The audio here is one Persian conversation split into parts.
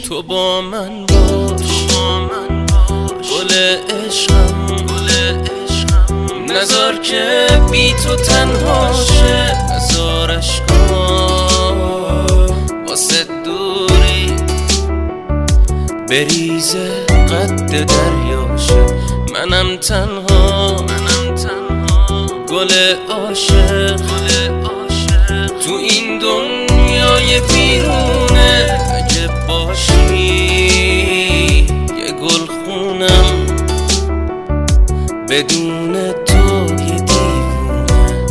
تو با من باش گل عشقم نذار که بی تو تنها شه، نذار عشقام واسه دوری بریزه قد دریا شه. منم تنها گل عاشق تو این دنیای بیرونه. اگه باشی یه گل خونم بدون تو یه دیوونه.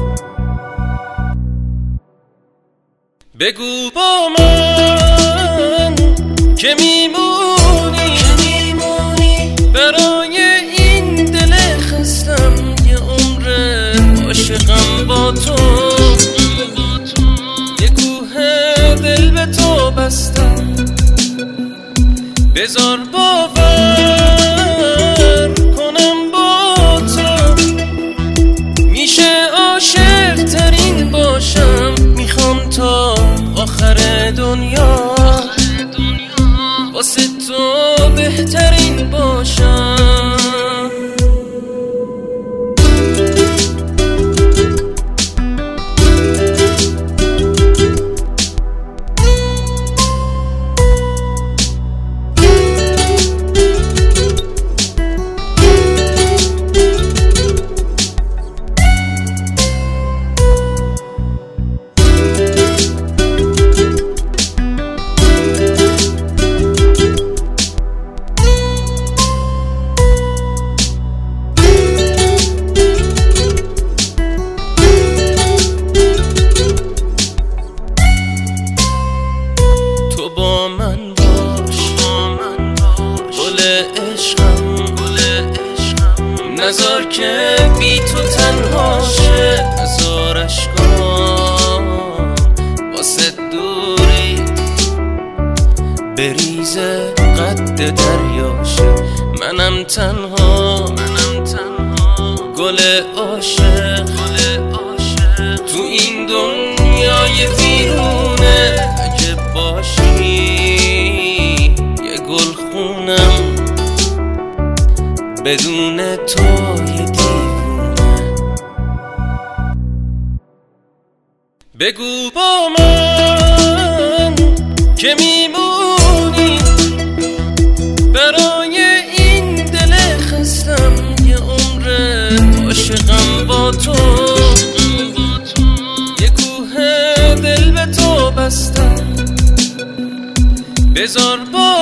بگو با من که میمونی برای این دل خستم، یه عمر عاشقم با تو، یه کوه دل به تو بستم. بذار باور کنم با تو میشه عاشق ترین باشم. میخوام تا آخر دنیا واسه تو بهترین باشم. تو با من باش گل عشقم نذار که بی تو تنها شه، نذار عشقام واسه دوری بریزه قد دریا شه. منم تنها گل عاشق تو این دنیای بیرونه. اگه باشی یه گل خونم بدون تو یه دیوونه. بگو با من که میمونی برای این دل خستم، یه عمر عاشقم با تو، یه کوه دل به تو بستم. بذار با